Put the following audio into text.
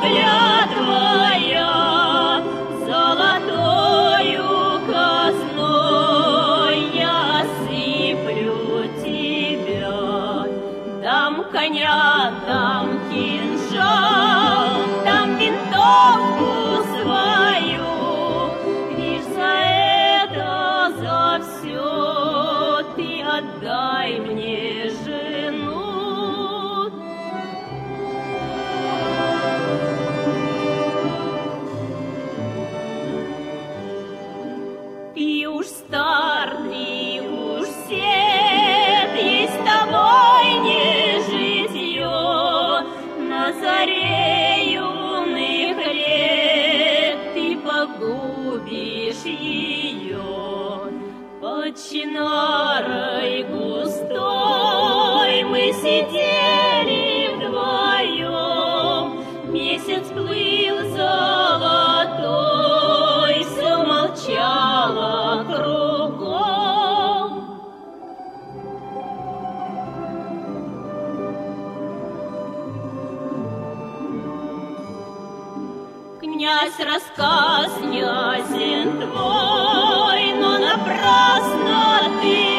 клятвая, золотою казной я сыплю тебя. Дам коня, дам кинжал, дам винтовку свою, лишь за это, за все ты отдай мне жену. Ты уж стар, ты уж сед, ей с тобой не житье. На заре юных лет ты погубишь ее. Под чинарой густой мы сидели вдвоем, месяц плыл золотой, все молчало кругом. Князь, рассказ ясен твой, но напрасно ты